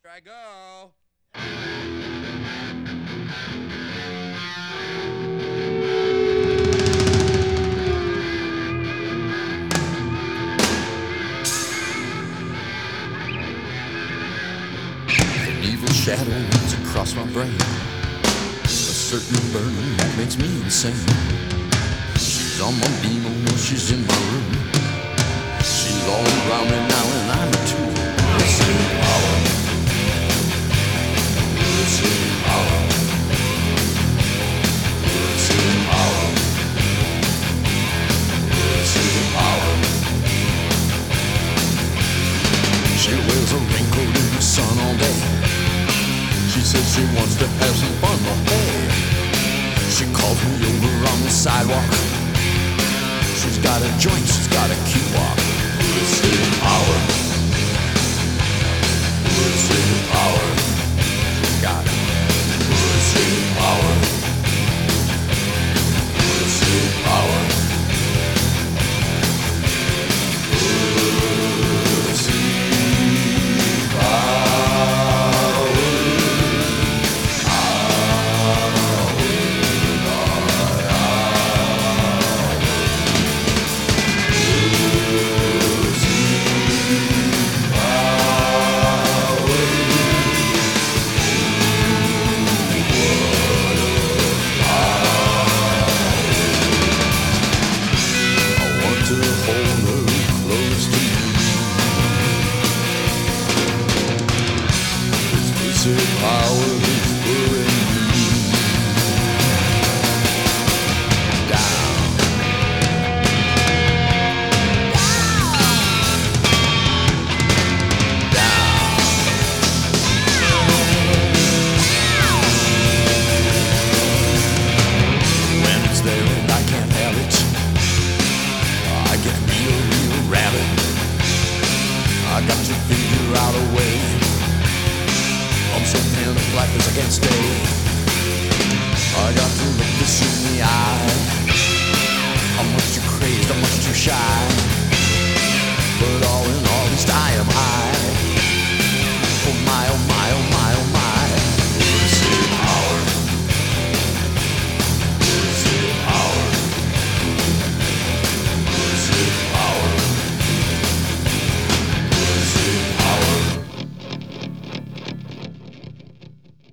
I go. An evil shadow runs across my brain, a certain burning that makes me insane. She's on my beam, oh, she's in my room. She's all around me now and I'm a tool. Listen power. Listen power. Listen power. Listen power. She wears a raincoat in the sun all day. She says she wants to have some fun, but hey, she calls me over on the sidewalk. She's got a joint, she's got a key walk. Listen power. Listen power. Got it. Listen power. Listen power. Power is pulling me down, down. When it's there and I can't have it, I get real rabid. I got to feel